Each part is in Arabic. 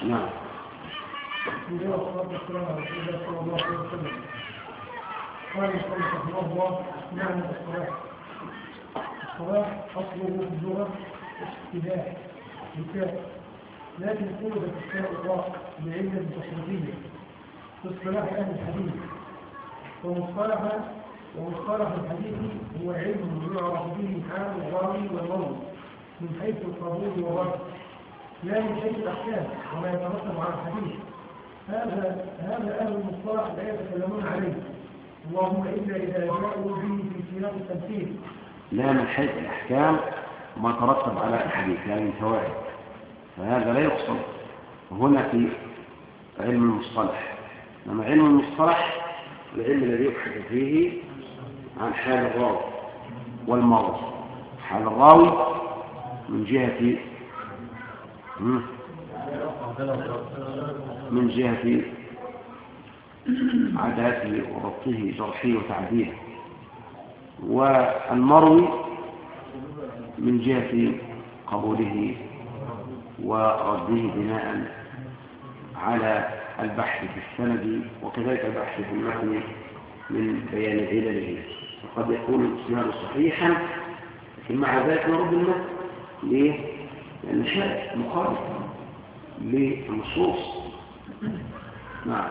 نعم. صلى الله عليه وسلم قال صلى الله معنى الصلاة. الصلاة أصله في اللغة ابتداء بكاء، لكن قلبت الشاء الله بعلة تصريفية في اصطلاح أهل الحديث. ومصطلح الحديث هو علم يعرف به حال الراوي والمروي من حيث القبول والرد، لا من حيث الأحكام وما يترتب على الحديث. هذا أهل المصطلح لا يتكلمون عليه، اللهم إلا إذا جاءوا به في سياق التمثيل، لا من حيث الأحكام وما ترتب على الحديث يعني من فوائد، فهذا لا يقصد هنا في علم المصطلح. لما علم المصطلح العلم الذي يبحث فيه عن حال الراوي والمروي. حال الراوي من جهة عدالته وضبطه جرحه وتعديله، والمروي من جهة قبوله ورده بناء على البحث في السند وكذلك البحث في المتن من بيان علله. فقد يكون الاسناد صحيحا لكن مع ذلك نرد المتن. ليه؟ لأن شيء مخالف للنصوص. نعم.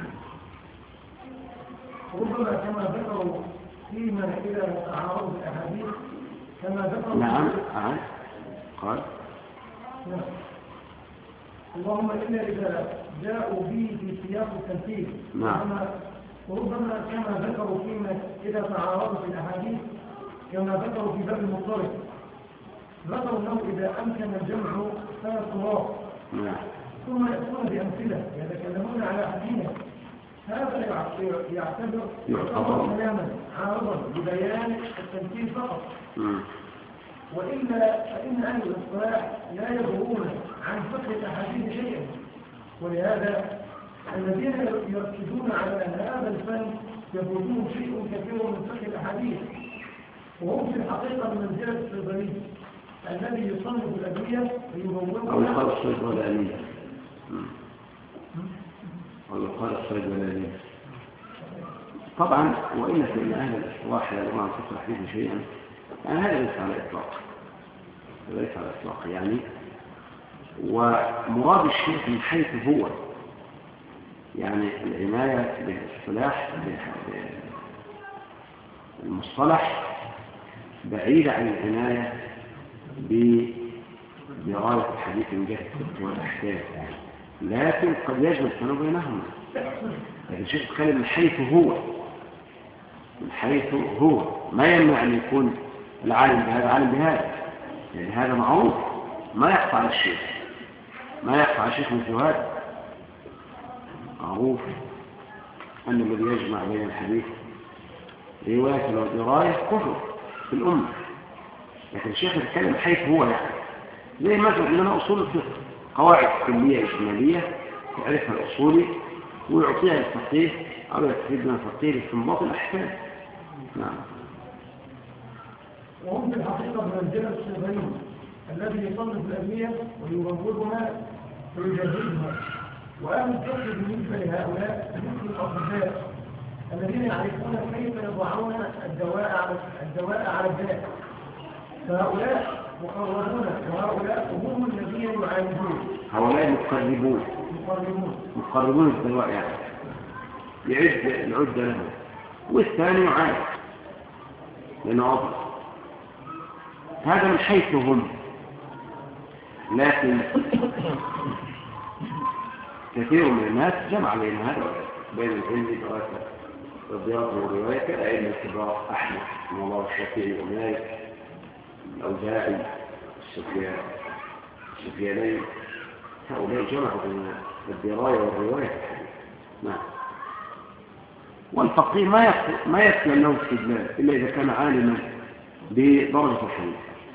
ربما كما ذكروا فيما إلى تعارض الأحاديث كما ذكروا. نعم. قال اللهم إلا إذا جاءوا به في سياق التمثيل. نعم. وربما كما ذكروا فيما إذا تعارضت الأحاديث كما ذكروا في باب المضطرب، ذكروا أنه إذا أمكن الجمع فلا صراط. نعم. ثم يأتون بأمثلة يتكلمون على أحاديث، هذا يعتبر كلاما عارضا لبيان التمثيل فقط. وإلا فإن أهل الإصلاح لا يدرون عن فقه الأحاديث شيئا، ولهذا الذين يركزون على هذا الفن يفوتهم شيء كثير من فقه الأحاديث، وهم في الحقيقة بمنزلة الصيدلي الذي يصنف الأدوية ويبوبها أو يقال الصيدلانية أو يقال الصيدلانية. طبعا وإن في أهل الإصلاح لا يدرون عن فقه الأحاديث شيئا، يعني هذا ليس على إطلاق يعني. ومراد الشيخ من حيث هو يعني العناية بالاصطلاح بالمصطلح بعيدة عن العناية بدراية الحديث من جهة الفقه والأحكام، لكن قد يجب التنوع بينهما. لكن الشيخ يتكلم من حيث هو ما يمنع أن يكون العالم بهذا عالم بهذا، يعني هذا معروف ما يخفى على الشيخ مثل هذا. معروف أن الذي يجمع بين الحديث رواية ودراية كفر في الأمة، لكن الشيخ يتكلم حيث هو يعني زي مثلا عندنا أصول الفقه قواعد كلية إجمالية يعرفها الأصولي ويعطيها للفقيه أو يستفيد من الفقيه لاستنباط الأحكام. نعم. وهم في الحقيقة بمنزلة الصيدلي الذي يصنف الأدوية ويروجها ويجهزها. وأهل الفقه بالنسبة لهؤلاء مثل الأطباء الذين يعرفون كيف يضعون الدواء على الداء، فهؤلاء مقربون وهؤلاء هم الذين يعالجون. هؤلاء مقربون الدواء يعني يعد العدة له، والثاني يعالج لأنه أضل. هذا من حيث هم، لكن كثير من الناس جمع بين هذا بين العلم دراسة الضياط والرواية كالأئمة الكبار أحمد والله الشافعي ومالك الأوزاعي السفيانين، هؤلاء جمعوا بين الدراية والرواية. نعم. والفقيه ما يكفي أنه استدلال إلا إذا كان عالما بدرجة الحديث.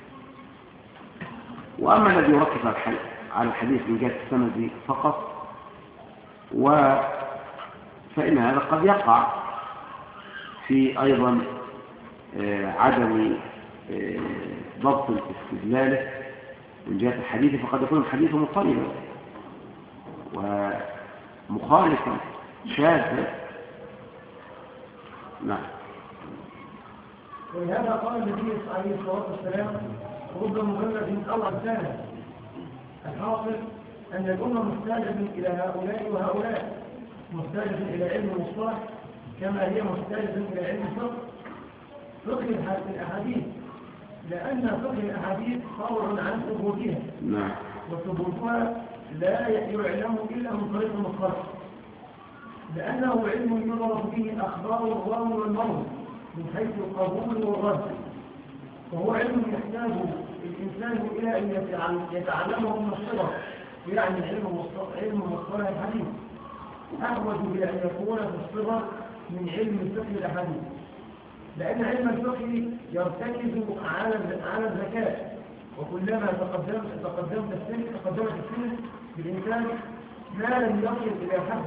وأما الذي يركز على الحديث من جهة السند فقط فإن هذا قد يقع في أيضا عدم ضبط استدلاله من جهة الحديث، فقد يكون الحديث مضطربا ومخالفا شاذا. نعم. ولهذا قال النبي عليه الصلاة والسلام رب مجلد أو أمثاله. الحاصل أن الأمة محتاجة إلى هؤلاء وهؤلاء، محتاجة إلى علم المصطلح كما هي محتاجة إلى علم الفقه. فقه الأحاديث، لأن فقه الأحاديث فرع عن ثبوتها، وثبوتها لا يعلم إلا من طريق المصطلح، لأنه علم يضرب فيه أخبار الراوي والمروي من حيث القبول والرد، وهو علم يحتاج الإنسان إلى أن يتعلمه من الصغر، يعني علم مصطلح الحديث أحوج إلى أن يكون في الصغر من علم فقه الأحاديث، لأن علم الفقه يرتكز على الذكاء، وكلما تقدمت السن بالإنسان ما لم يصل إلى حد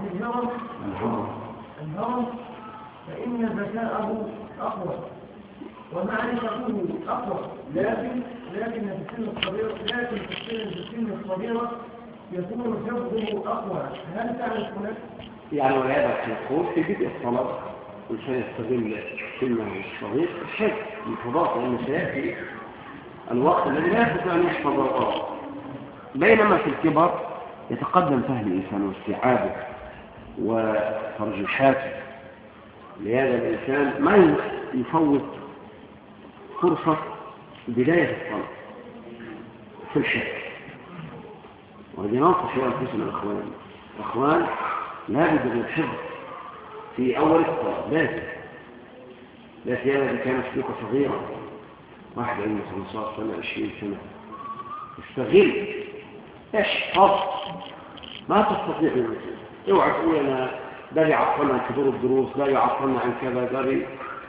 الهرم فإن ذكاءه أقوى ومعرفته أقوى، لكن في السن الصغيرة يكون حفظه أقوى. هل تعرف هناك؟ يعني ولهذا نقول في بدء الصلاة الإنسان يستغل سنه الصغير الحفظ الانحضاض، لأنه سيأتي الوقت الذي لا يستطيع أن يحفظ القرآن، بينما في الكبر يتقدم فهم الإنسان واستيعابه وترجيحاته. لهذا الإنسان ما يفوت فرصة بداية الصلاة في الحفظ. وهذه ننصح أنفسنا الأخوان لا بد من الحفظ في أول الصلاة، لا سيما إذا كانت فيك صغيرة، واحد عنده 15 سنة 20 سنة، استغل احفظ ما تستطيع المسلم. اوعى تقول أنا ده يعطلنا عن حضور الدروس، لا يعطلنا عن كذا، ده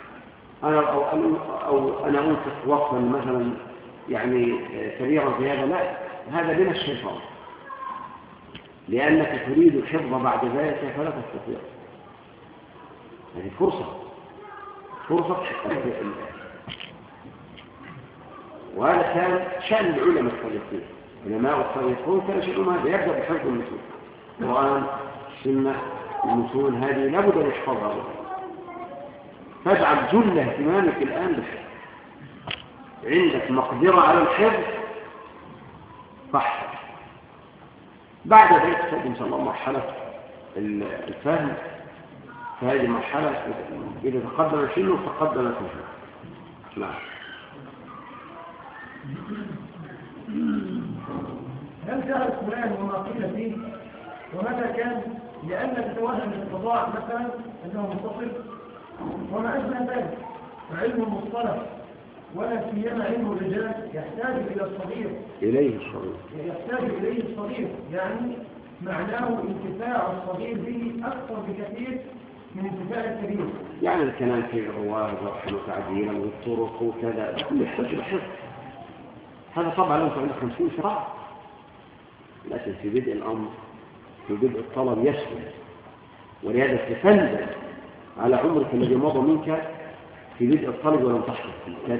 أنا أنفق وقتا مثلا يعني كبيرا في هذا. لا، هذا من الشيطان، لأنك تريد الحفظ بعد ذلك فلا تستطيع. هذه فرصة حفظ. وهذا كان شأن العلماء السابقين، علماء السابقون كان شأنهم هذا، يبدأ بحفظ المتون، القرآن، السنة، المتون هذه لابد أن يحفظها. فاجعل جل اهتمامك الآن بالحفظ، عندك مقدرة على الحفظ فاحفظ. بعد ذلك تقدم صلى الله مرحلة الفهم، فهذه المرحلة إذا تقدم سنه تقدم فهم. نعم. هل تعرف فلان وما قيل فيه ومتى كان؟ لأنك تتوهم القضاء مثلا أنه متصل وما أشبه ذلك. وعلم المصطلح ولا سيما علم الرجال يحتاج إلى الصغير، يحتاج إليه الصغير، يعني معناه انتفاع الصغير به أكثر بكثير من انتفاع الكبير. يعني الكلام في الرواه ورحمة وتعديلا والطرق وكذا كله يحتاج إلى حفظ. هذا طبعا لو عندك 50 سنة، لكن في بدء الأمر في بدء الطلب يسهل، ولهذا تتندم على عمرك الذي مضى منك في بدء الطلب ولم تحفظ فيه.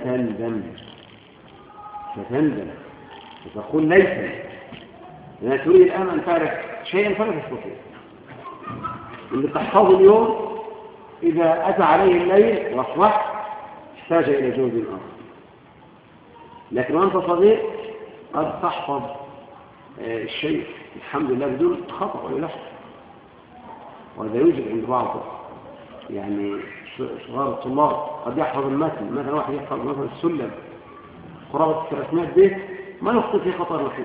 تتندم وتقول ليس لأنك تريد الآن أن تعرف شيئا فلا تستطيع. اللي تحفظه اليوم إذا أتى عليه الليل واصبح احتاج إلى جهد آخر، لكن وأنت صغير قد تحفظ الشيء الحمد لله بدون خطأ ولا لحظة. وهذا يوجد عند بعض يعني صغار الطلاب، قد يحفظ المتن، مثلا واحد يحفظ مثلا السلم قرابة 300 بيت ما يخطئ في خطأ وحيد.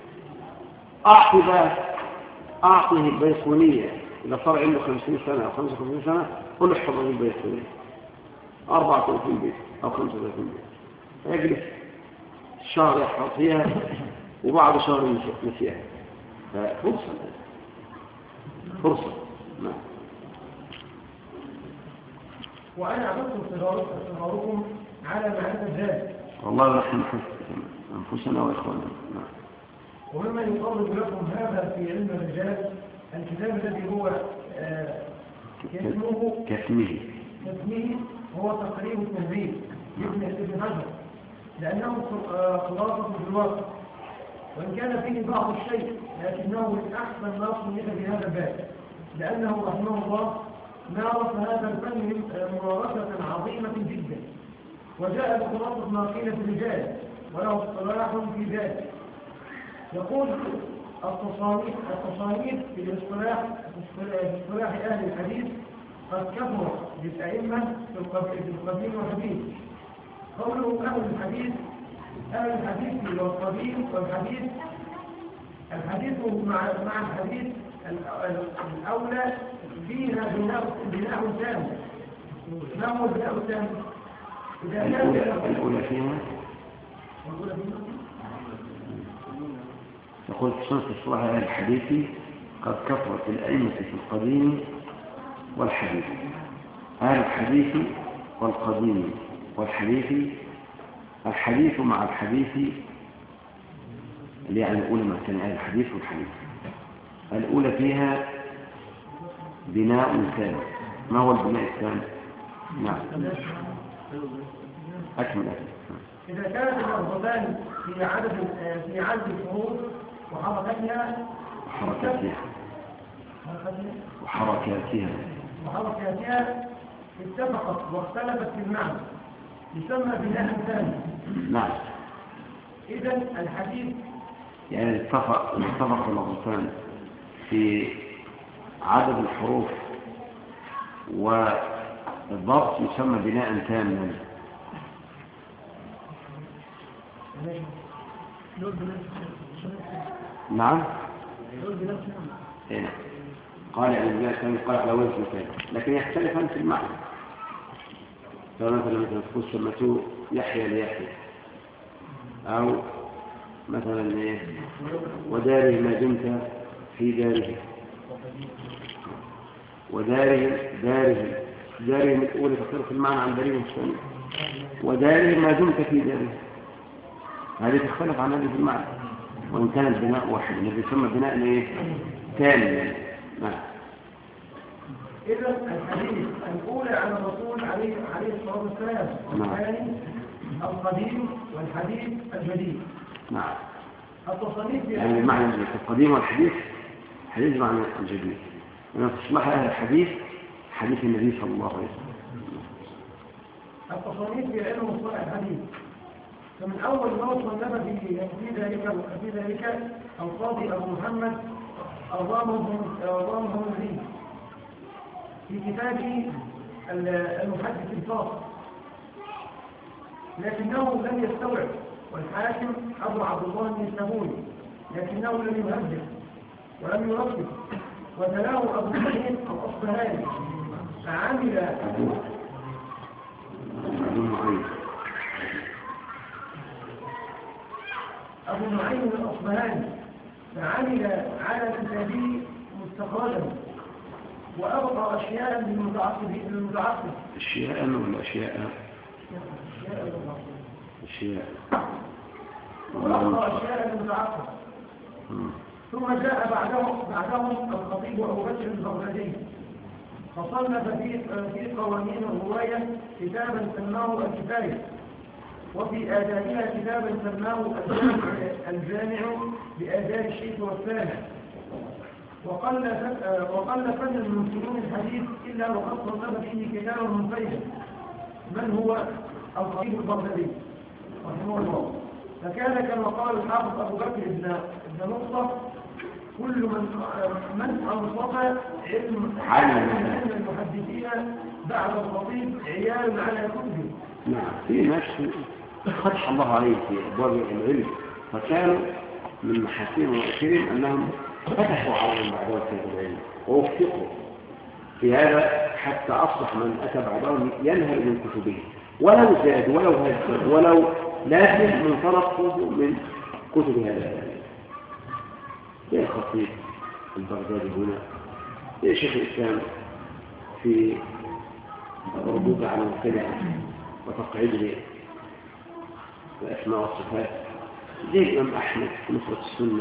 أعطه البيقونية إذا صار عنده 50 سنة أو 55 سنة، قل له احفظ البيقونية 34 بيت أو 35 بيت، يجلس شهر يحفظ فيها وبعد شهر نسيها. فرصة. نعم. وأنا عبدت صغاركم على معرفة ذلك. والله نحن أنفسنا وإخواننا. نعم. ومما يقرب لكم هذا في علم الرجال الكتاب الذي هو كاسمه هو تقريب التنزيل ابن حجر، لأنه خلاصة في الواقع، وإن كان كان فيه بعض الشيء لكنه من أحسن ما صنف في هذا الباب، لأنه رحمه الله مارس هذا الفن ممارسة عظيمة جدا، وجاء بخلاصة ما قيل في الرجال وله اصطلاح في ذلك. يقول التصانيف في اصطلاح أهل الحديث قد كثر للأئمة في القديم والحديث. قوله أهل الحديث والقديم والحديث، الحديث مع الحديث الأولى فيها بناء تام. ما هو البناء التام؟ الأولى فيها يقول في صنف الصلاح أهل الحديث قد كثرت الأئمة في القديم والحديث. أهل الحديث والقديم والحديث، الحديث مع الحديث اللي يعني الأولى مع أهل الحديث والحديث. الأولى فيها بناء تام. ما هو البناء التام؟ نعم أكمل. إذا كانت اللفظتان في عدد الحروف وحركاتها اتفقت واختلفت في المعنى يسمى بناء ثاني. نعم. إذن الحديث يعني اتفق اللفظتان في عدد الحروف والضبط يسمى بناء تاما. نعم. هنا قال يعني البناء التام قال على وزن ثاني، لكن يختلفان في المعنى. فمثلا تقول سمته يحيى ليحيى، أو مثلا إيه وداره ما دمت في داره، وداره داره الأولى تختلف المعنى عن داره الثاني، وداره ما دمت في داره، هذه تختلف عن هذه في المعنى وإن كان البناء واحد. الذي يسمى بناء إيه ثاني. نعم. إذا الحديث الأولى على الرسول عليه الصلاة والسلام، والثاني القديم والحديث الجديد. نعم. التصنيف يعني المعنى القديم والحديث حديث معنى الجديد. أنا تصلح أهل الحديث حديث النبي صلى الله عليه وسلم. التصنيف في علم مصطلح الحديث، فمن أول ما صنف في ذلك القاضي أبو محمد الرامهرمزي في كتابه المحدث الفاصل، لكنه لم يستوعب، والحاكم أبو عبد الله النسابوري لكنه لم يهدف ولم يرتب، وتلاه أبو سعيد الأصبهاني فعمل أبو نعيم الأصبهاني فعمل على كتابه مستخرجا، وأبقى أشياء للمتعصب. أشياء ولا أشياء؟ أشياء. وأبقى أشياء للمتعصب. ثم جاء بعدهم الخطيب أبو بكر البغدادي فصنف في قوانين الرواية كتابا سماه الكفاية، وفي آدابها كتابا سماه الجامع بآداب الشيخ والثاني. وقل فن المنكرون الحديث إلا وقد صنف فيه كتابا منفردا من هو الخطيب البغدادي رحمه الله. فكان كما قال الحافظ أبو بكر بن مصطفى كل من أنصف علم المحدثين بعد الخطيب عيال على كتبه. نعم. في ناس فتح الله عليه في أبواب العلم، فكانوا من محاسن وأشرهم أنهم فتحوا عليهم بعدهم في العلم ووفقوا في هذا، حتى أصبح من أتى بعدهم ينهل من كتبه ولو زاد ولو هز ولو لازم من طرفه من كتب هذا العلم. يا الخطيب البغدادي هنا، يا شيخ الإسلام في ردود على المبتدع وتقعيد الأسماء والصفات، زي الإمام أحمد في نصرة السنة،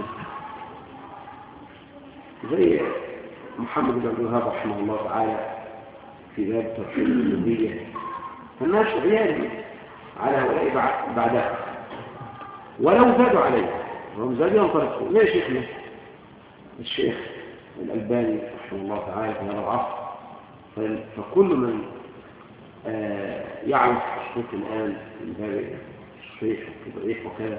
زي محمد بن عبد الوهاب رحمه الله تعالى في باب توحيد الربوبية. فالناس عيال على هؤلاء بعدها ولو زادوا عليه، وهم زاد ينطلقون. ليه شيخنا الشيخ الألباني رحمه الله تعالى في هذا العصر؟ فكل من يعرف الشيخ الآن من باب الشيخ والتضعيف وكذا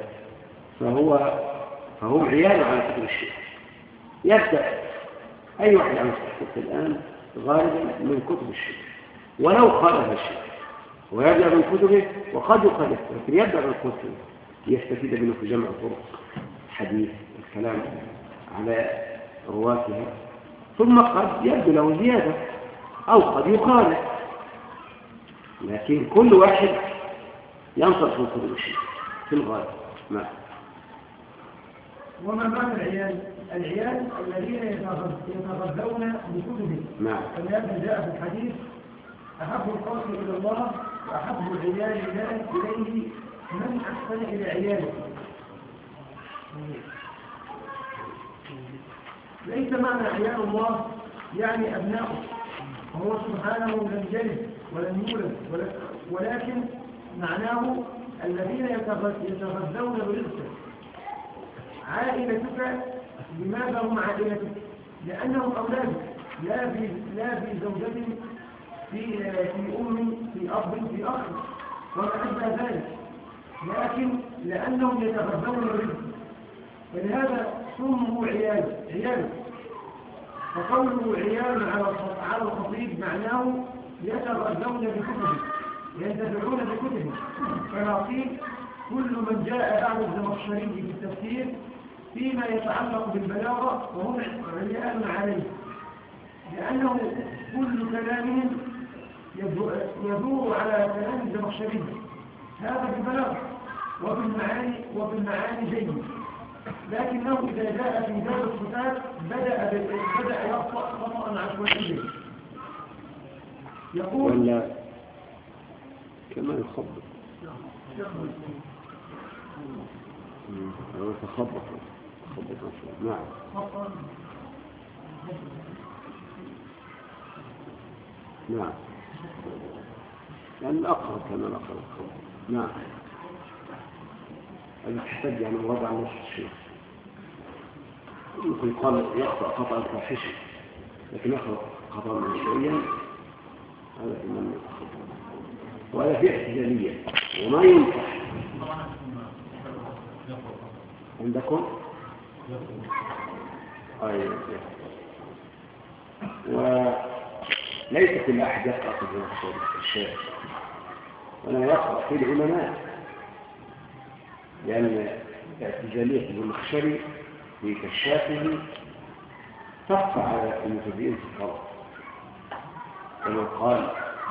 فهم عيال على كتب الشيخ. يبدأ أي واحد عن الشيخ الآن غالبا من كتب الشيخ ولو خالف الشيخ، ويبدأ من كتبه وقد يخالف، لكن يبدأ من كتبه يستفيد منه في جمع طرق الحديث الكلام على رواتها، ثم قد يبدو له زيادة أو قد يخالف، لكن كل واحد ينصر من كتب الشيخ في الغالب. نعم. وما معنى العيال؟ العيال الذين يتغذون بكتبه. نعم. فلهذا جاء في الحديث: أحب القوم إلى الله وأحب العيال إليه من أحسن إلى عياله. ليس معنى عيال الله يعني أبناؤه، وهو سبحانه لم يلد ولم يولد، ولكن معناه الذين يتغذون برزقه. عائلتك لماذا هم عائلتك؟ لأنهم أولادك، لا في زوجة، في أم، في أب، في أخ وما أشبه ذلك، لكن لأنهم يتغذون برزقه، فلهذا سموا عيال. فقوله عيال على الخطيب معناه يتغذون بكتبه، ينتفعون بكتبه. كما قيل: كل من جاء بعد الزمخشري في التفسير فيما يتعلق بالبلاغة وهم عيال عليه، لأنه كل كلامهم يدور على كلام الزمخشري، هذا بالبلاغة وبالمعاني جيد، لكنه إذا جاء في باب الصفات بدأ يخطأ خطأ عشوائيا. يقول ولا كما يخبط يتخبط. نعم. نعم، يعني الأقرب كما الأقرب. نعم. هذا تحتاج يعني مراد عن نفس الشيء. ممكن يقال يخطأ خطأ فاحشا، لكن يخطأ خطأ منشئيا هذا في من يتخبط، وهذا في اعتزالية وما ينفع عندكم. أيوة. وليس كل أحد يقرأ في الشيخ، ولا يقرأ في العلماء، لأن اعتزالية المخشري في كشافه تقطع على المتبعين في الخلق، كما قال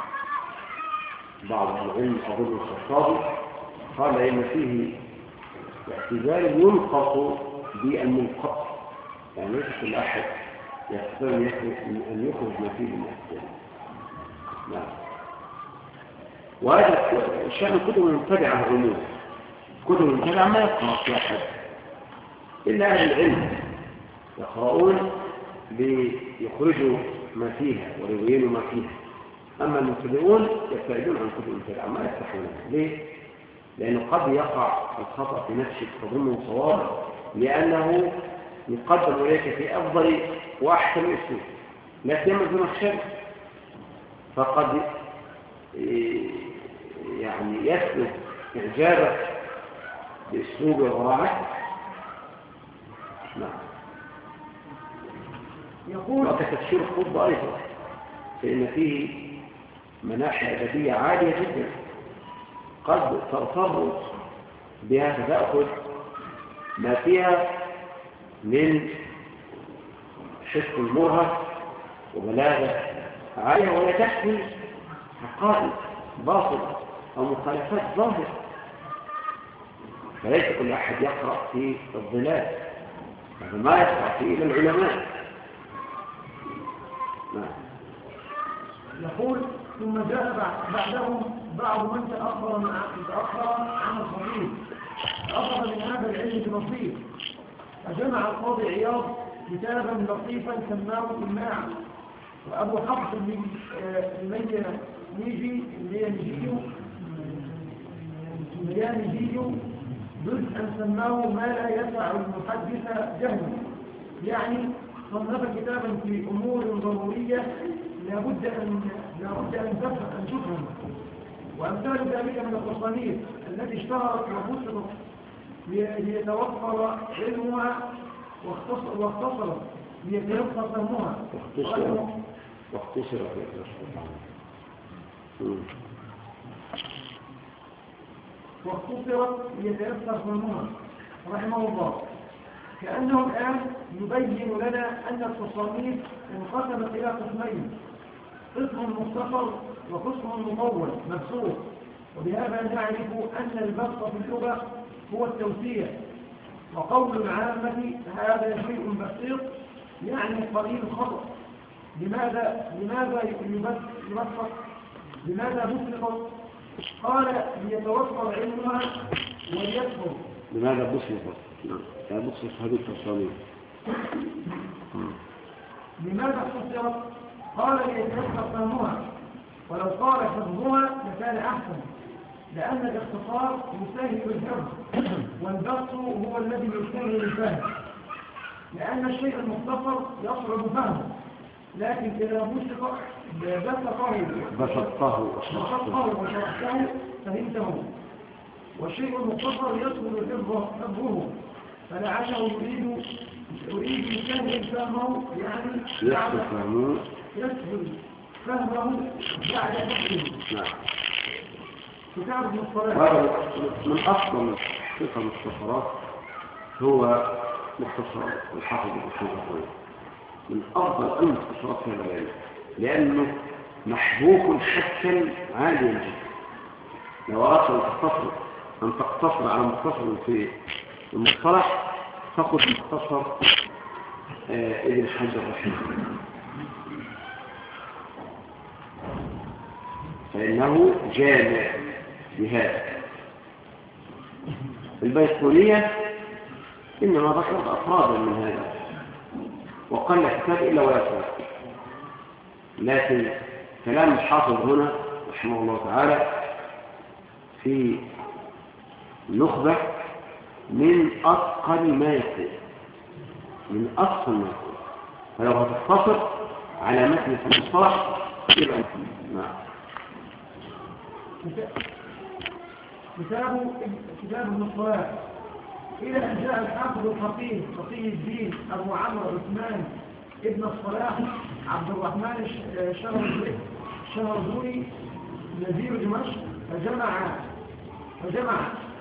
بعض العلم أظن الخطابي قال إن فيه اعتزال ينقص بالمنقص، يعني ليس كل أحد يستطيع أن يخرج ما فيه من الاعتزال. نعم. وهذا شأن كتب المبتدعة عموما. كتب المبتدعة ما يقرأ في أحد إلا أهل العلم، يقرؤون ليخرجوا ما فيها ويبينوا ما فيها. أما المبتدعون يبتعدون عن كتب المبتدعة، ما يفتحونها. ليه؟ لأنه قد يقع الخطأ في نفسك تظنه صوابا، لأنه يقدم إليك في أفضل وأحسن أسلوب، لا سيما في الشرع، فقد يعني يسلب إعجابك بأسلوب وراعته. نعم. يقول: وكتفسير الخطب أيضا، فإن فيه مناحي أدبية عالية جدا قد ترتبط بها، تأخذ ما فيها من حس المرهف وبلاغة عالية، ولا تحمل حقائق باطلة أو مخالفات ظاهرة. فليس كل أحد يقرأ في الظلال، هذا ما يقرأ فيه إلا العلماء. نعم. يقول: ثم جاء بعدهم بعض من تأخر عن الخطيب، أخذ من هذا العلم بنصيب، فجمع القاضي عياض كتابا لطيفا سماه الإماع. وأبو حفص الميانجي جزءا سماه ما لا يسع المحدث جهله، يعني صنف كتابا في أمور ضرورية لابد أن تفهم. وأمثال ذلك من التصانيف التي اشتهرت وبسطت ليتوفر علمها واختصرت ليتيسر فهمها واختصرت ليتيسر فهمها رحمه الله. كأنه الآن يبين لنا أن التصانيف انقسمت إلى قسمين: قسم مختصر وقسم مطول مبسوط. وبهذا نعرف أن البسط في اللغة هو التوسيع، وقول العامة هذا شيء بسيط يعني قليل الخطأ. لماذا يبسط؟ لماذا بسط؟ قال ليتوفر علمها وليكبر. لماذا بسط؟ لا بسط هذه التصانيف. لماذا خسرت؟ قال ليتوفر فهمها، ولو قال حفظها لكان أحسن، لأن الاختصار يسهل الحفظ والبسط هو الذي يسهل الفهم، لأن الشيء المختصر يصعب فهمه، لكن إذا بسطه وشرحته فهمته. والشيء المختصر يسهل حفظه، فلعله يريد يسهل فهمه، يعني يسهل فهمه بعد حفظه. كتاب ابن الصلاح هذا من أفضل صفة المختصرات، هو مختصر الحافظ ابن حجر، من أفضل المختصرات في هذا العلم، لأنه محبوك حتى عاليا جدا. لو أردت أن تقتصر على مختصر في المصطلح فقد مختصر ابن حجر رحمه الله، فإنه جامع بهذا. البيقونية إنما ذكرت أفرادا من هذا، وقال كتاب إلا ويسر. لكن كلام الحافظ هنا رحمه الله تعالى في نخبة من أثقل ما يكون، فلو هتقتصر على متن المصطلح يبقى كتاب ابن الصلاح. إلى أن جاء الحافظ الفقيه تقي الدين أبو عمرو عثمان ابن الصلاح عبد الرحمن الشهرزوري نزير دمشق، فجمع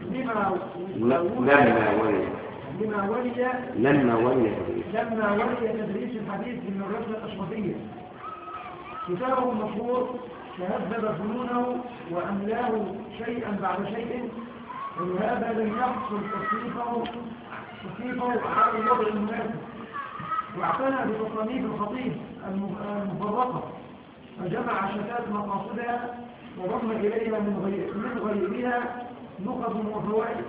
لما ولي تدريس الحديث من الرسل الأشرفية. كتابه المشهور تهذب فنونه وأملاه شيئا بعد شيء، ولهذا لم يحصل تصنيفه على الوضع المناسب، واعتنى بتصانيف الخطيب المفرقة، فجمع شتات مقاصدها وضم إليها من غيرها نقض وفوائد.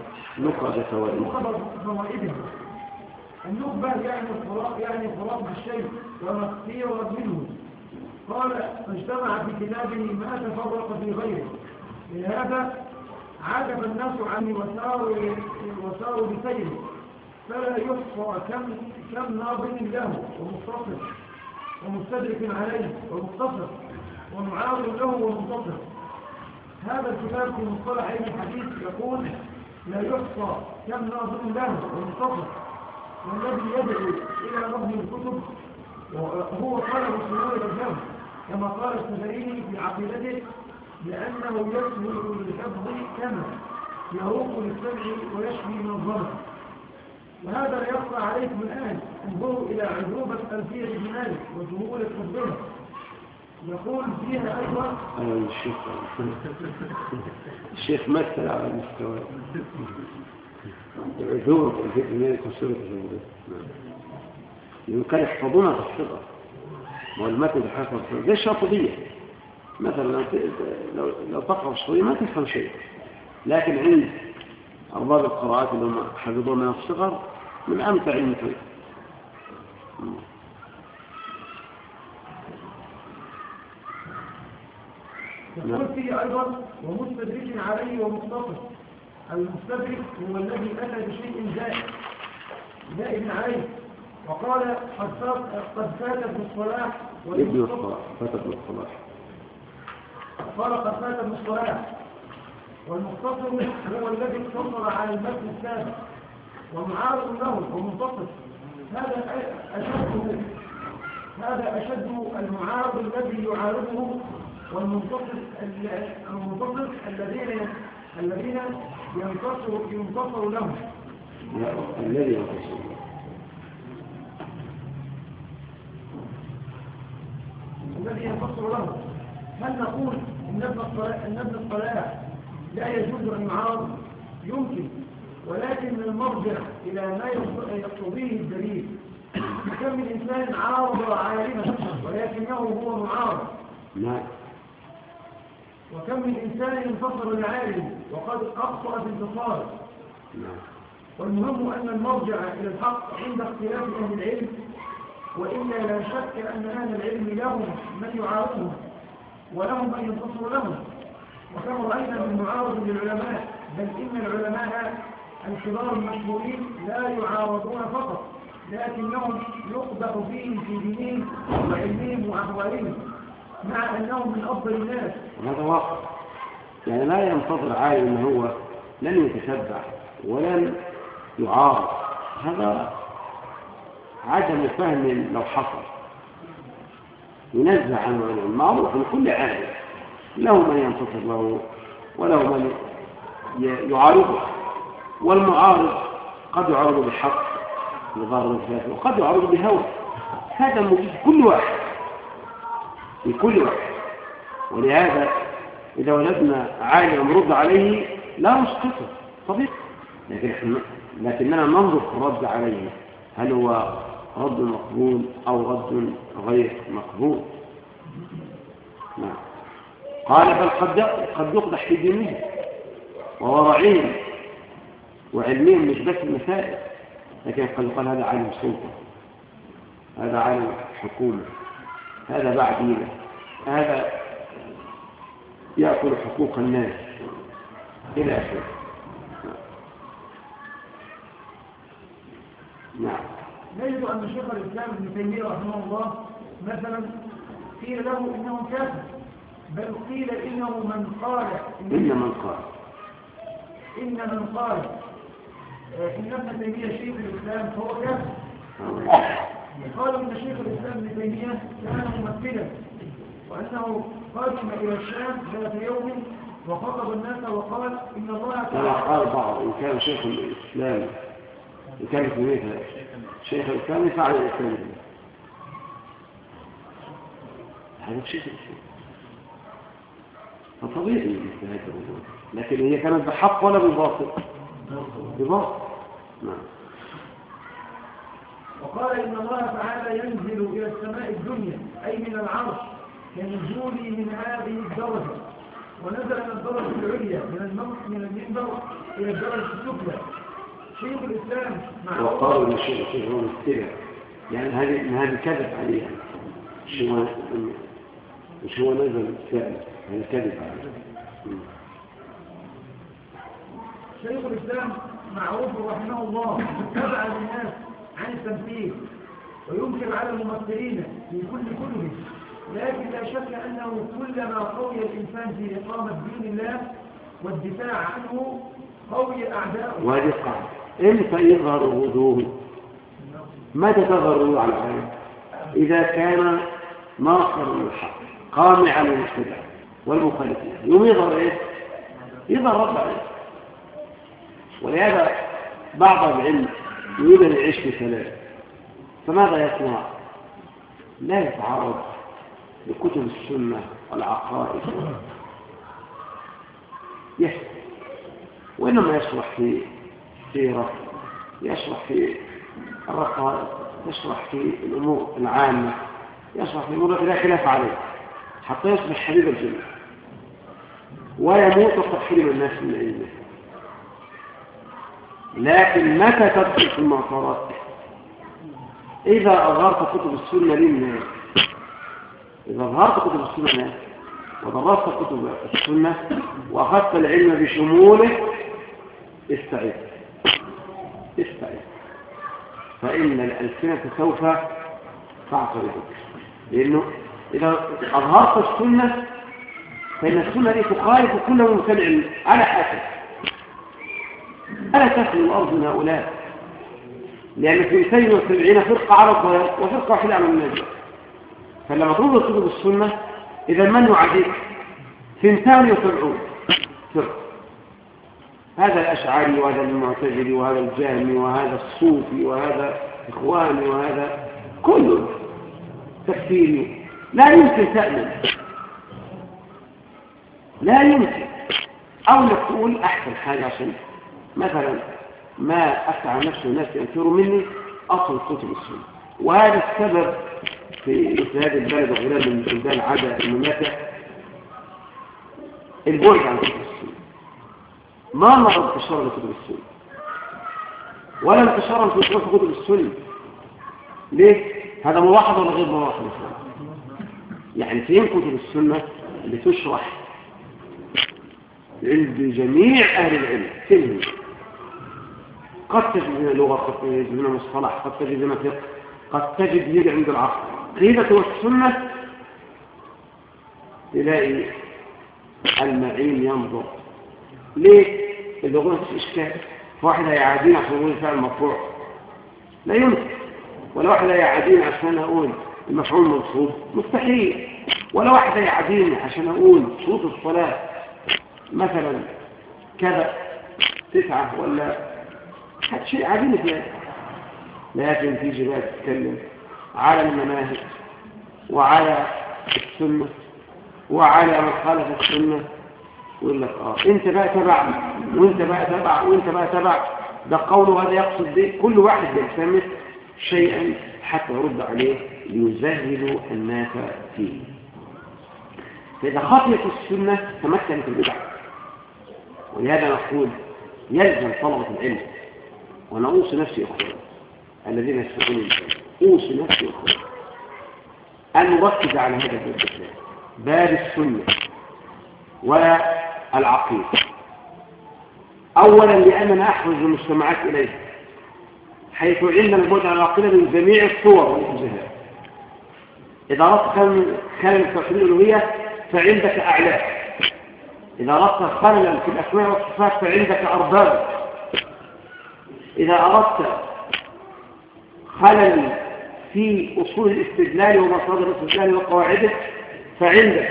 فوائدها النخبة يعني خلاص الشيء وما اختير منه. قال فاجتمع في كتابه ما تفرق في غيره، لهذا عاكف الناس عني وساروا بسيره، فلا يحصى كم ناظم له ومختصر ومستدرك عليه ومختصر ومعارض له ومنتصر. هذا الكتاب في مصطلح علم الحديث يقول لا يحصى كم ناظم له ومختصر، والذي يدعو إلى نظم الكتب هو طلب سهولة الجمع، كما قال السفريني في عقيدته، لأنه يسهل للحفظ كما يروق للسمع ويشفي من الظلم. وهذا لا يخفى عليكم الآن. انظروا إلى عذوبة ألفية بن مالك وسهولة حفظها، يقول فيها أيضا الشيخ مثل على المستوى عذوبة ألفية بن مالك وسهولة حفظها، يمكن يحفظونها بالصغر، والمتن حفظ زي الشاطبية مثلا. لو تقرأ الشاطبية ما تفهم شيء، لكن عند أرباب القراءات اللي هم حفظوا من الصغر من أمتع المتن. يقول فيه أيضا ومستدرك عليه ومختصر، المستدرك هو الذي أتى بشيء زائد عليه. وقال قد فاتت بالصلاة ابن الصلاة فاتت بالصلاة. قال قد فاتت بالصلاة. والمختصر هو الذي اقتصر على المتن السابق، ومعارض له ومنتصف. هذا أشد المعارض الذي يعارضه، والمنتصف الذين ينتصر لهم. الذي ينتصر له. هل نقول إن ابن الصلاة لا يجوز أن يعارض؟ يمكن، ولكن المرجع إلى ما يقتضيه الدليل. كم من إنسان عارض عالما ولكنه هو معارض. نعم. وكم من إنسان انتصر العالم وقد أخطأ في انتصاره. نعم. والمهم أن المرجع إلى الحق عند اختلاف أهل العلم، وإلا لا شك أن أهل العلم لهم من يعارضهم ولهم من ينتصر لهم. وكما رأينا من معارض للعلماء، بل إن العلماء الكبار المشهورين لا يعارضون فقط، لكنهم يقدح فيهم في دينهم وعلمهم وأحوالهم، مع أنهم من أفضل الناس. هذا واقع، يعني لا ينتظر عالم أنه هو لن يتتبع ولن يعارض. هذا عدم فهم لو حصل. ينزع عنه العلم، معروف من كل عالم له من ينتصر له وله من يعارضه، والمعارض قد يعارض بالحق لظاهر الخلاف وقد يعارض بهوى. هذا موجود في كل واحد. ولهذا إذا ولدنا عالم نرد عليه لا نسقطه طبيعي، لكننا ننظر في الرد عليه، هل هو رد مقبول أو رد غير مقبول. نعم. قال بل قد يقدح في دينه وورعهم وعلمهم، مش بس المسائل، لكن قد يقال هذا عالم سلطة، هذا عالم حكومة، هذا باع دينه، هذا يأكل حقوق الناس إلى آخره. نعم. نجد أن شيخ الإسلام ابن تيمية رحمه الله مثلا قيل له إنه كافر، بل قيل إنه من قال إن ابن تيمية شيخ الإسلام فهو كافر. قالوا إن شيخ الإسلام ابن تيمية كان ممثلا، وأنه قادم إلى الشام ذات يوم وخطب الناس وقال إن الله تعالى قال بعض إن كان شيخ الإسلام إن كان في شيخ الإسلام يفعل الإسلام، هذا شيخ الإسلام فطبيعي مثل هذا الموضوع، لكن هي كانت بحق ولا بالباطل؟ بباطل. نعم. وقال إن الله تعالى ينزل إلى السماء الدنيا أي من العرش كنزولي من هذه الدرجة، ونزل من الدرجة العليا من المنبر إلى الدرجة السفلى. شيخ الإسلام وقالوا إن الشيخ هو مستبع، يعني هذه كذب عليها، مش هو نزل السابق، هذا كذب عليها. شيخ الإسلام معروف رحمه الله تبع للناس عن التمثيل، وينكر على الممثلين في كل كتبه، لكن لا شك أنه كلما قوي الإنسان في إقامة دين الله والدفاع عنه قوي أعداؤه. وهذه قاعدة، إمتى يظهر الوضوح؟ متى تظهر الوضوح على العالم؟ إذا كان ناصر للحق قامعا للمبتدع والمخالفين، يوم يظهر إيه؟ يظهر رد عليه. ولهذا بعض العلم يريد أن يعيش في سلام، فماذا يصنع؟ لا يتعرض لكتب السنة والعقائد يحسن، وإنما يشرح في سيرة، يشرح في الرقائق، يشرح في الأمور العامة، يشرح في الأمور التي لا خلاف عليه، حتى يصبح حبيب الجنة ويموت وقد حرم الناس من علمه. لكن متى تدخل في المعصرات؟ إذا أظهرت كتب السنة للناس، إذا أظهرت كتب السنة للناس ودرست كتب السنة وأخذت العلم بشموله، استعد استعد، فإن الألسنة سوف تعترضك، لأنه إذا أظهرت السنة فإن السنة دي تخالف كل مبتدع على حسب. ألا تخلو الأرض من هؤلاء، لأن في 72 فرقة على الضلال وفرقة واحدة على النجاة. فلما تنظر كتب السنة إذا من يعديك 72 فرقة، هذا الأشعري وهذا المعتزلي وهذا الجهمي وهذا الصوفي وهذا إخواني وهذا كله تكفيري. لا يمكن تأمن، لا يمكن. أو انك تقول أحسن حاجة عشان مثلا ما أسعى نفسه الناس ينفروا مني أصل كتب السنة. وهذا السبب في هذه البلد وغيرها من بلدان عدا المماتع البعد عن كتب السنة. ما مرض انتشار لكتب السنة ولا انتشارا في كتب السنة. ليه؟ هذا ملاحظة ولا غير ملاحظة؟ يعني فين كتب السنة اللي تشرح عند جميع أهل العلم كلهم؟ قد تجد هنا لغة، قد تجد هنا مصطلح، قد تجد هنا فقه، قد تجد هنا عند العصر. قيلة والسنة تلاقي المعين ينظر. ليه؟ اللغة مفيش إشكال. فواحد هيعادين عشان يقول فعل مرفوع لا يمكن، ولا واحد هيعادين عشان أقول المفعول منصوب مستحيل، ولا واحد هيعادين عشان أقول شروط الصلاة مثلا كذا 9 ولا شيء عادين فيها. لكن في جبال تتكلم على المناهج وعلى السنة وعلى من خالف السنة، ويقول لك انت بقى تبع وانت بقى تبع وانت بقى تبع. ده قوله هذا يقصد به كل واحد يلتمس شيئا حتى يرد عليه ليزهد الناس فيه. فإذا خفيت السنة تمكنت البدع. ولهذا نقول يلزم طلبة العلم، وأنا أوصي نفسي أخوان الذين يستطيعون العلم، أوصي نفسي أخوان أن نركز على هذا الباب، باب السنة والعقيدة. أولا لأننا أحرز المجتمعات إليه، حيث عندنا البعد عن العقيدة من جميع الصور والاتجاهات. إذا أردت خلل توحيد الألوهية فعندك أعلام، إذا أردت خللا في الأسماء والصفات فعندك أرباب، إذا أردت خلل في أصول الاستدلال ومصادر الاستدلال وقواعده فعندك.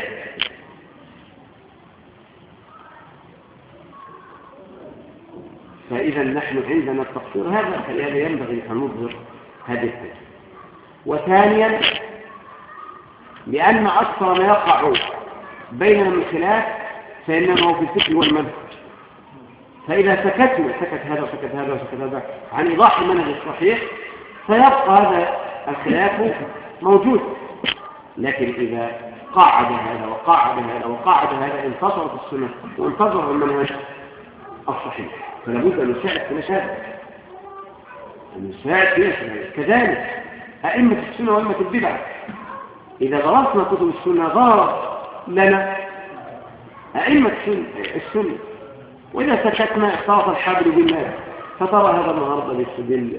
فإذا نحن عندنا التقصير هذا، فلهذا ينبغي أن نظهر هذه الفكرة. وثانيا لأن أكثر ما يقع بيننا من خلاف فإنما هو في الفكر والمنهج. فإذا سكت هذا وسكت هذا وسكت هذا عن إيضاح المنهج الصحيح فيبقى هذا الخلاف موجود. لكن إذا قاعد هذا وقاعد هذا وقاعد هذا انتصرت السنة وانتصر المنهج الصحيح. فلا بد أن نساعد في مشاهد، كذلك أئمة السنة وأئمة البدع. إذا درسنا كتب السنة ظهر لنا أئمة السنة، وإذا سكتنا اختلط الحبل بالناس. فترى هذا النهارده يستدل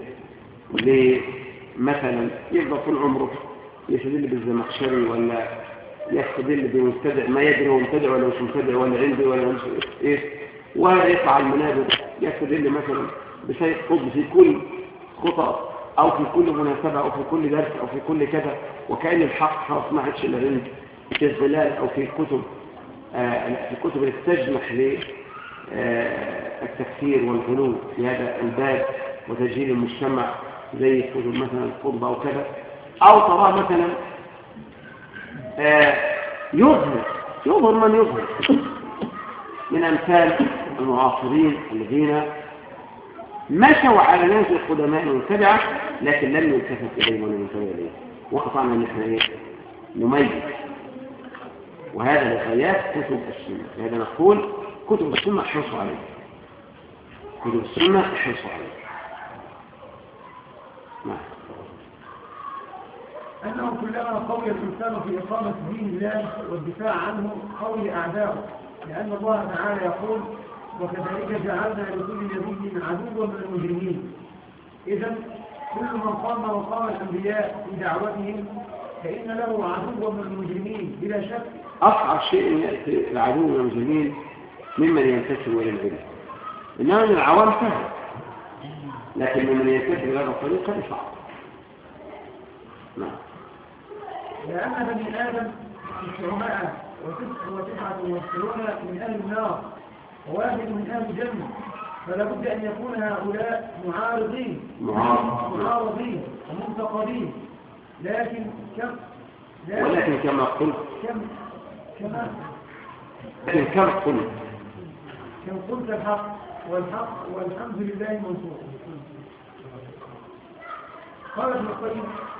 مثلا يفضل طول عمره يستدل بالزمخشري ولا يستدل بمبتدع ما يدري هو مبتدع ولا مش مبتدع ولا عندي ولا مش ايه، ويطلع المنابر يستدل مثلا بشيء قطب في كل خطأ أو في كل مناسبة أو في كل درس أو في كل كذا، وكأن الحق خلاص ما عادش إلا عند في الظلال أو في كتب اللي تجمح للتكفير والغلو في هذا الباب وتجهيل المجتمع زي كتب مثلا القطب أو كذا. أو ترى مثلا يظهر من يظهر من أمثال المعاصرين الذين مشوا على ناس القدماء المتبعة لكن لم يلتفت إليهم ولا ينتبه إليهم، وقطعنا أن احنا نميز. وهذا لغايات كتب السنة. لهذا نقول كتب السنة احرصوا عليه، كتب السنة احرصوا عليه. أنه كلما قوي الإنسان في إقامة دين الله والدفاع عنه قوي أعداؤه، لأن الله تعالى يقول وكذلك جعلنا لكل نبي عدوا من المجرمين. إذن كل من قام مقام الأنبياء في دعوتهم فإن له عدوا من المجرمين بلا شك. أصعب شيء أن يأتي العدو من المجرمين ممن ينتسب إلى العلم، إنما من العوام سهل، لكن ممن ينتسب إلى هذا الطريق هذا صعب. نعم. لأن بني آدم 999 من أهل النار وواحد من أهل الجنة، فلا بد أن يكون هؤلاء معارضين ومنتقدين. ولكن كما قلت الحق والحمد لله منصور. قال ابن القيم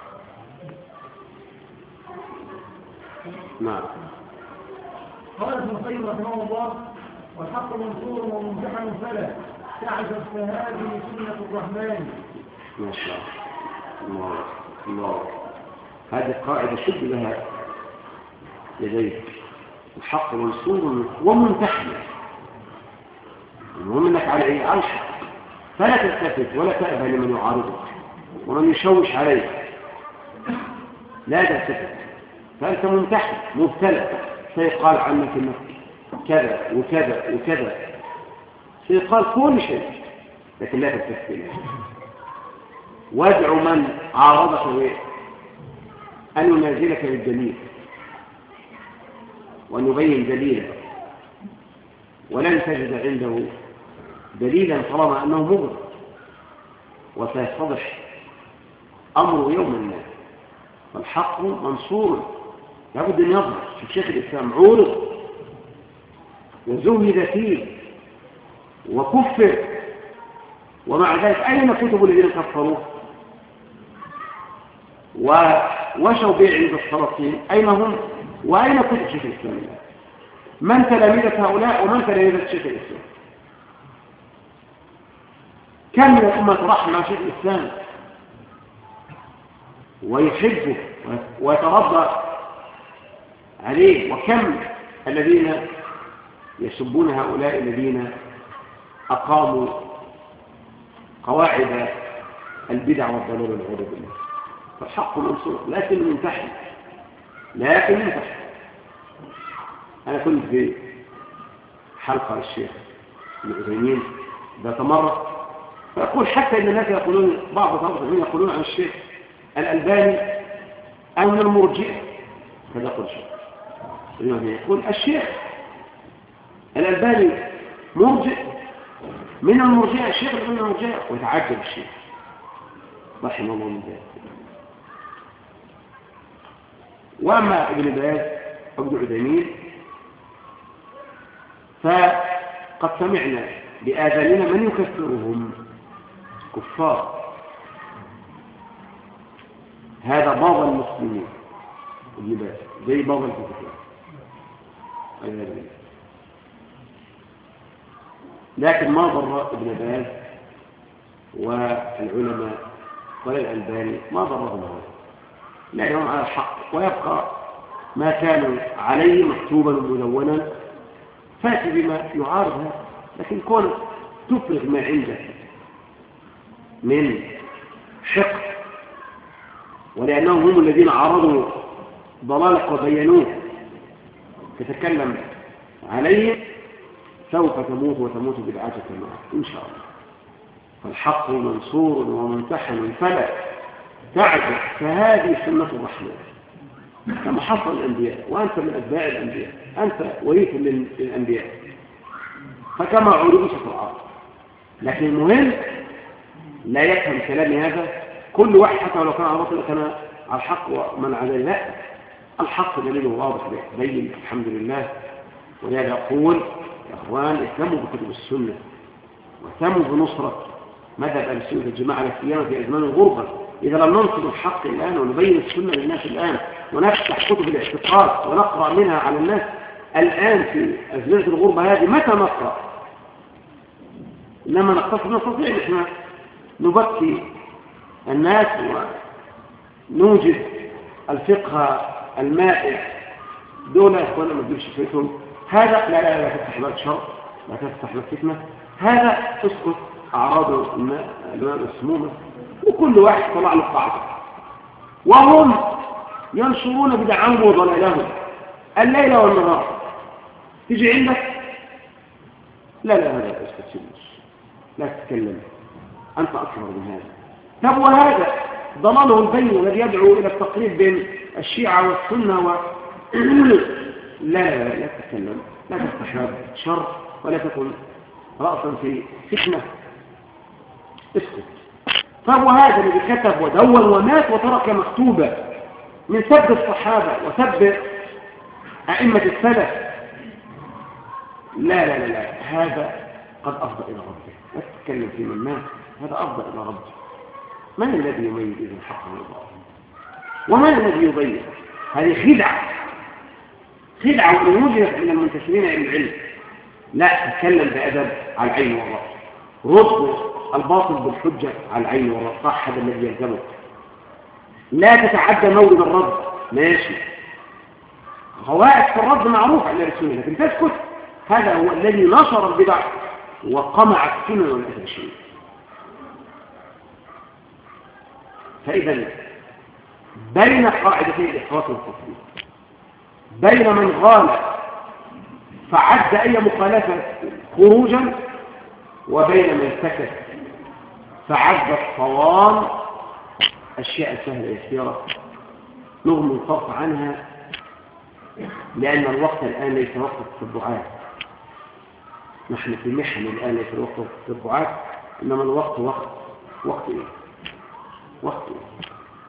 نعم. قال ابن القيم رحمه الله: والحق منصور وممتحن فلا تعجب، فهذه سنة الرحمن. ما شاء الله. هذه قاعدة شد لها يديك. الحق منصور وممتحن، المهم انك على ايه؟ على الحق، فلا تلتفت ولا تأبى لمن يعارضك ومن يشوش عليك، لا تلتفت، فأنت ممتحن مبتلى، سيقال عنك انك كذا وكذا وكذا، سيقال كل شيء، لكن لا تلتفت إليه. وادعو من عارضك أن ينازلك بالدليل وأن يبين دليلا، ولن تجد عنده دليلا طالما أنه مغرض، وسيتضح أمره يوما ما. فالحق منصور، لابد أن يظهر. في شيخ الإسلام عورض وزهد فيه وكفر، ومع ذلك أين كتب الذين كفروه ووشوا به عند السلاطين؟ أين هم؟ وأين كتب شيخ الإسلام؟ من تلاميذ هؤلاء ومن تلاميذ شيخ الإسلام؟ كم من الأمة راح مع شيخ الإسلام ويحبه ويترضى عليه، وكم الذين يسبون هؤلاء الذين أقاموا قواعد البدع والضلال والعياذ بالله. فالحق منصور لكن منتحن. أنا كنت في حلقة الشيخ ابن عثيمين ذات مرة، فأقول حتى إن الناس يقولون، بعض الطلبة يقولون عن الشيخ الألباني أن المرجئة، كذا يقول الشيخ، يقول الشيخ الألباني مرجئ من المرجئة، الشيخ من المرجئة، ويتعجب الشيخ رحمه الله من ذلك. وأما ابن باز أو ابن عثيمين فقد سمعنا بآذاننا من يكفرهم كفار. هذا بعض المسلمين ابن باز زي بعض الكفار، لكن ما ضر ابن باز والعلماء ولا الألباني، ما ضرهم هذا، لأنهم على الحق، ويبقى ما كانوا عليه مكتوبا ومدونا، فاتي بما يعارض هذا. لكن كون تفرغ ما عندك من حق، ولأنهم هم الذين عارضوا ضلالك وبينوه، تتكلم عليه، سوف تموت وتموت بدعتك معه إن شاء الله. فالحق منصور وممتحن فلا تعجب، فهذه سنة الرحمن كما حصل الأنبياء، وأنت من أتباع الأنبياء، أنت وريث للأنبياء، فكما عرضوا ستعرض. لكن المهم لا يفهم كلامي هذا كل واحد، حتى ولو كان عرض كان على الحق ومن عليه، لا، الحق دليله واضح بين الحمد لله. ولهذا أقول يا أخوان، اهتموا بكتب السنة واهتموا بنصرة مذهب أهل السنة الجماعة على السيامة في أزمان الغربة. إذا لم ننصر الحق الآن ونبين السنة للناس الآن، ونفتح كتب الاعتقاد ونقرأ منها على الناس الآن في أزمنة الغربة هذه، متى نقرأ؟ إنما نستطيع إحنا نبكي الناس ونوجد الفقه المائع دولة ولا ما تجيبش فيهم. هذا لا تفتح باب شر، لا تفتح الفتنة، هذا تسقط أعراض الماء السمومة، وكل واحد طلع له قاعدة، وهم ينشرون بدعهم وضلالهم الليل والنهار. تيجي عندك لا هذا استسلمش، لا تتكلم، أنت أكبر من هذا. طب وهذا ضلاله البين الذي يدعو إلى التقريب بين الشيعة والسنة لا تتكلم، لا تفتح باب شر، ولا تكن رأسا في فتنة، اسكت. طب وهذا الذي كتب ودون ومات وترك مكتوبة من سب الصحابة وسب أئمة السلف، لا هذا قد أفضى إلى ربه. لا تتكلم في من مات، هذا أفضى إلى ربه. من الذي يميز إذن الحق من الباطل؟ ومن الذي يبين؟ هذه خدعة وإن وجدت من المنتسبين إلى العلم. لا تتكلم بأدب على العين والرأس، رد الباطل بالحجة على العين والرأس، صح، هذا الذي يلزمك. لا تتعدى مورد الرد، ماشي، قواعد في الرد معروف عند السنة، لكن تسكت. هذا هو الذي نشر البدع وقمع السنة والأشياء. فإذا بين قاعدتين الإفراط والتفريط، بين من غال فعد أي مخالفة خروجا، وبين من سكت فعد الصوام أشياء سهلة يسيرة نغم الطرف عنها، لأن الوقت الآن ليس وقت التبعات. نحن في محن الآن ليس وقت التبعات، إنما الوقت وقت إيه؟ وقت إيه؟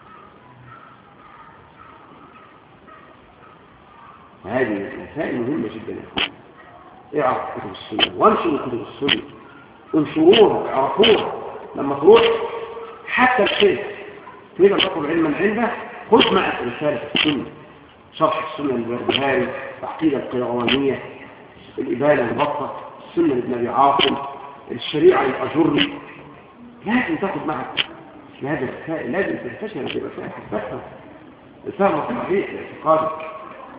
هذه مسائل مهمة جدا. اعرف كتب السنة، وانشروا كتب السنة، انشروها، اعرفوها. لما تروح حتى الشيخ تريد أن تطلب علما عنده، خذ معك رسالة السنة، شرح السنة البربهاري، العقيدة القيروانية، الإبانة البطة، السنة لابن أبي عاصم، الشريعة الأجري. لازم تاخذ معك هذه الرسائل، لازم تنتشر في رسائل تفهم الفهم الصحيح لاعتقادك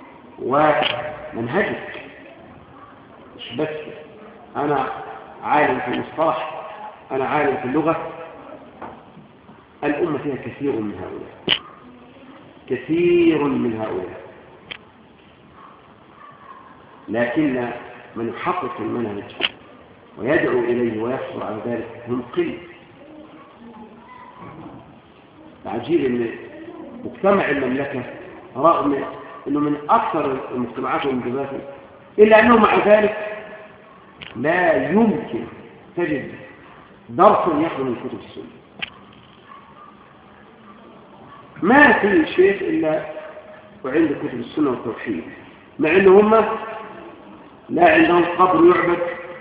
ومنهجك. مش بس أنا عالم في المصطلح، أنا عالم في اللغة. الأمة فيها كثير من هؤلاء، كثير من هؤلاء، لكن من يحقق المنهج ويدعو إليه ويحصل على ذلك هم قل. العجيب أن مجتمع المملكة رغم أنه من أكثر المجتمعات والمجتمعات، إلا أنه مع ذلك لا يمكن تجد درس يخلو من كتب السنة. ما في شيء إلا وعند كتب السنة والتوحيد، مع أنهم لا عندهم قبر يعبد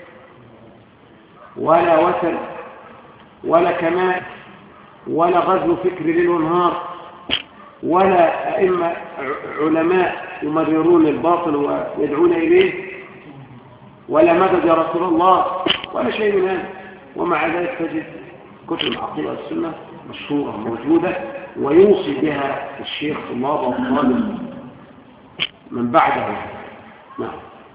ولا وثن ولا كمال ولا غزو فكري ليل ونهار، ولا أئمة علماء يمررون الباطل ويدعون إليه، ولا مدد يا رسول الله، ولا شيء من هذا. ومع ذلك تجد كتب العقيدة والسنة مشهورة موجودة، ويوصي بها الشيخ الله والطالب من بعده. نعم.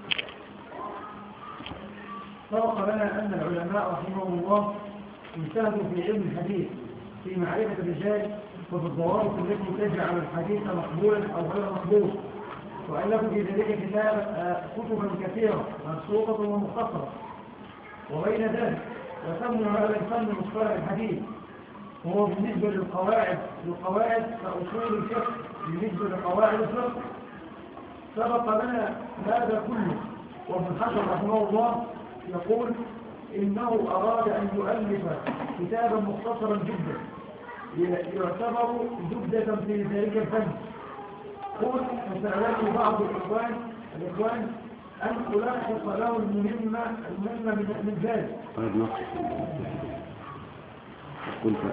سبق لنا أن العلماء رحمهم الله اجتهدوا في علم الحديث في معرفة الرجال وفي الضوابط التي تجعل الحديث مقبولا أو غير مقبول، وألفوا في ذلك كتبا كثيرة منسوقة ومختصرة وبين ذلك. وسموا هذا الفن مصطلح الحديث، وهو بالنسبة للقواعد كأصول الفقه بالنسبة لقواعد الفقه. سبق لنا هذا كله. وابن حجر رحمه الله يقول إنه أراد أن يؤلف كتابا مختصرا جدا يعتبر زبدة في ذلك الفن. قل فسألني بعض الإخوان أن ألخص له المهمة من ذلك.